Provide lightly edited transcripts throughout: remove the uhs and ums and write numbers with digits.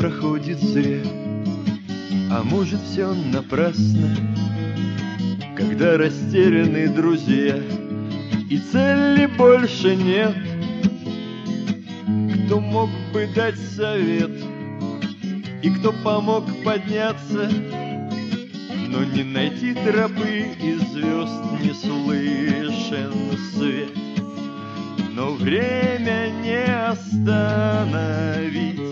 проходит зря, а может все напрасно, когда растеряны друзья и цели больше нет. Кто мог бы дать совет и кто помог подняться, но не найти тропы и звезд не слышен свет. Но время не остановить,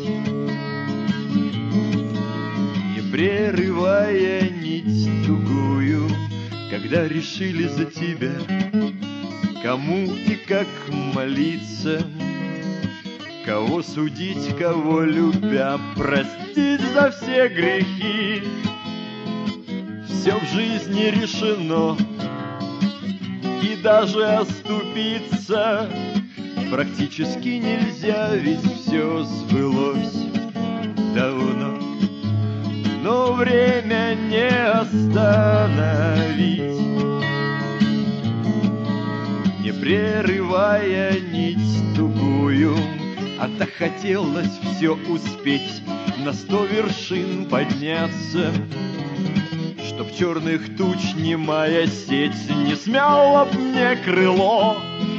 не прерывая нить тугую, когда решили за тебя, кому и как молиться, кого судить, кого любя, простить за все грехи. Все в жизни решено, и даже оступиться практически нельзя, ведь все сбылось давно. Но время не остановить, не прерывая нить тугую, а так хотелось все успеть, на 100 вершин подняться, чтоб черных туч немая сеть не смяла б мне крыло.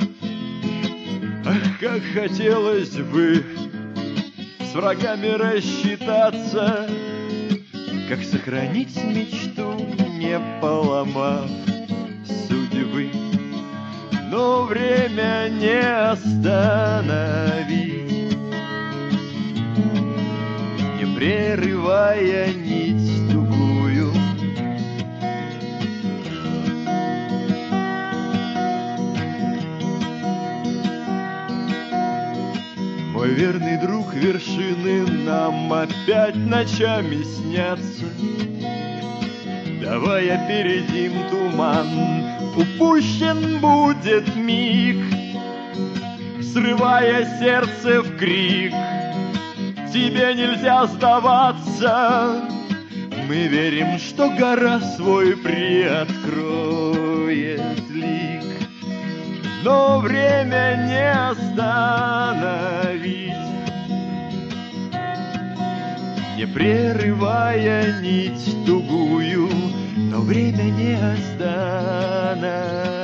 Ах, как хотелось бы с врагами рассчитаться, как сохранить мечту, не поломав судьбы. Но время не остановить, не прерывая нить тугую. Мой верный друг, вершины нам опять ночами снятся. Давай опередим туман, упущен будет миг, срывая сердце в крик. Тебе нельзя сдаваться, мы верим, что гора свой приоткроет лик. Но время не остановить, не прерывая нить тугую, но время не остановить.